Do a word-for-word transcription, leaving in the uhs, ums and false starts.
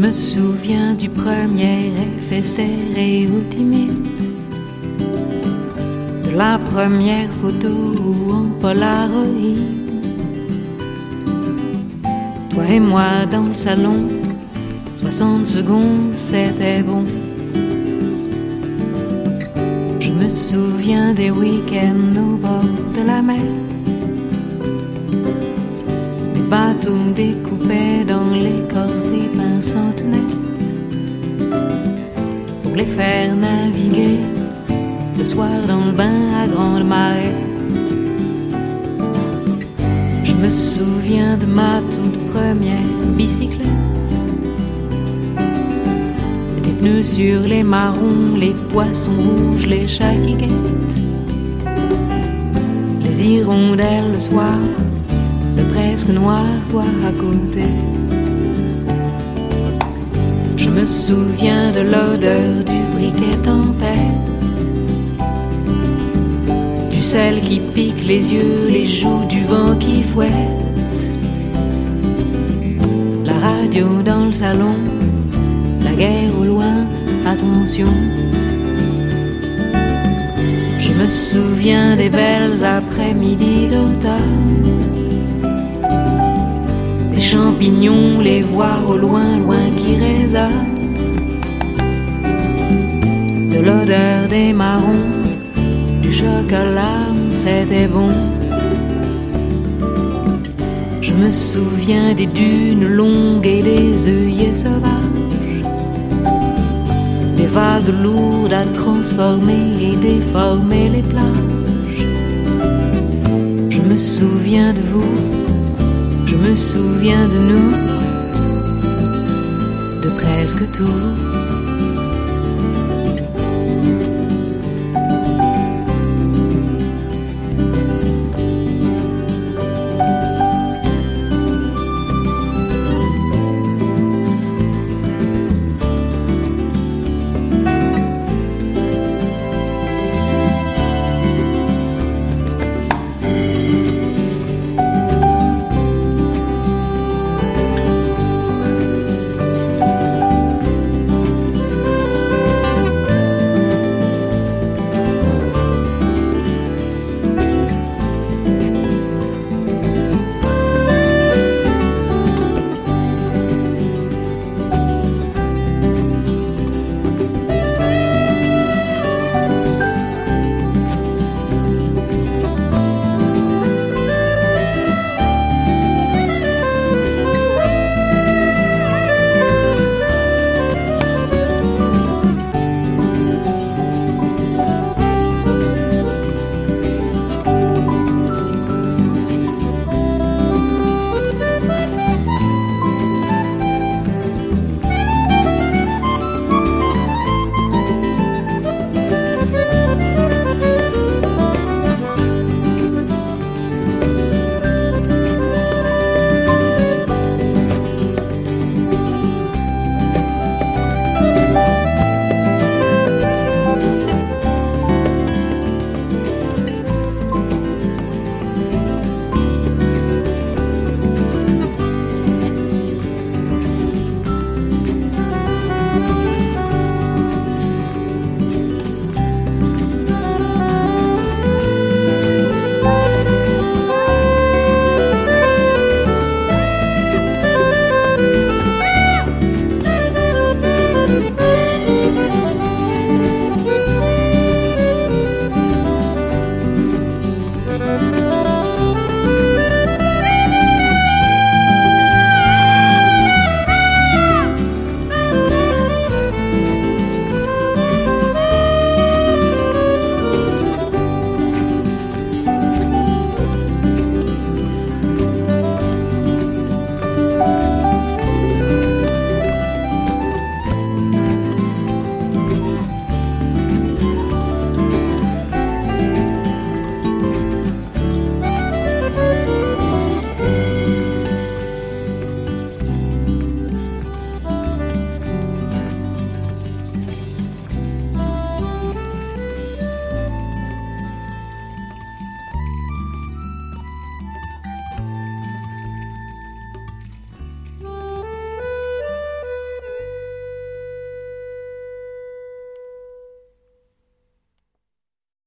me souviens du premier rêve stéréo timide, de la première photo en polaroid. Toi et moi dans le salon, soixante secondes, c'était bon. Je me souviens des week-ends au bord de la mer, des bateaux découpés dans l'écorce des pins centenaires, pour les faire naviguer le soir dans le bain à grande marée. Je me souviens de ma toute première bicyclette, des pneus sur les marrons, les poissons rouges, les chats qui guettent, les hirondelles le soir, le presque noir toi à côté. Je me souviens de l'odeur du briquet tempête, du sel qui pique les yeux, les joues, du vent qui fouette, la radio dans le salon, la guerre au loin, attention. Je me souviens des belles après-midi d'automne, des champignons, les voir au loin, loin qui résonnent, de l'odeur des marrons, du chocolat, c'était bon. Je me souviens des dunes longues et des œillets sauvages, des vagues lourdes à transformer et déformer les plages. Je me souviens de vous, je me souviens de nous, de presque tout.